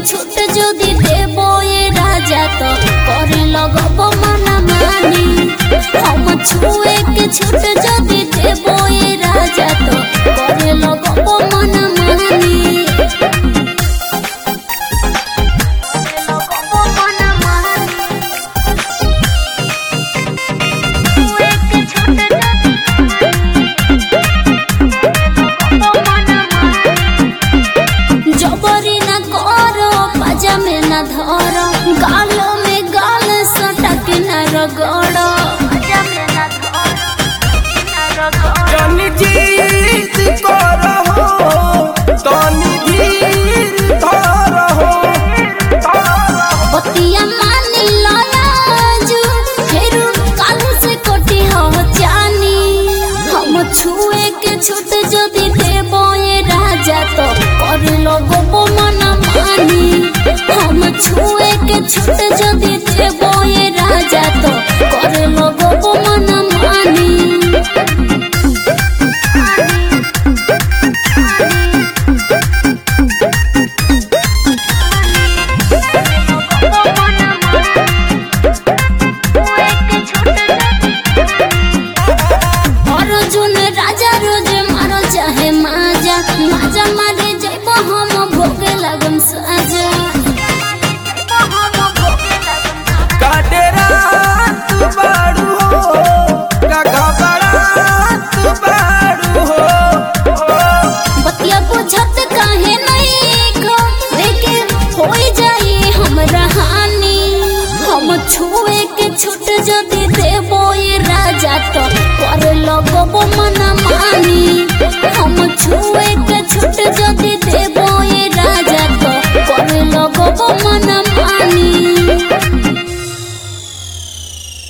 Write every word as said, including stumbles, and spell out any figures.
छूट जदि देबो ये राजा तो करे लगबो मना मानी। हम छुए के छूट जदि देबो ये राजा तो करे लगबो मना मानी। जबरी न करो पाजा में न धरो, गाल में गाल सटक न रगड़ो। जानी जीत करहो तानी धीर धरहो। बतिया मानी लयाजू फेरू काल से कोटी हो जानी। हम छुए के छूट जदि देबो ये राजा तो कर लगबो मना मानी। हम छुए के छूट जदि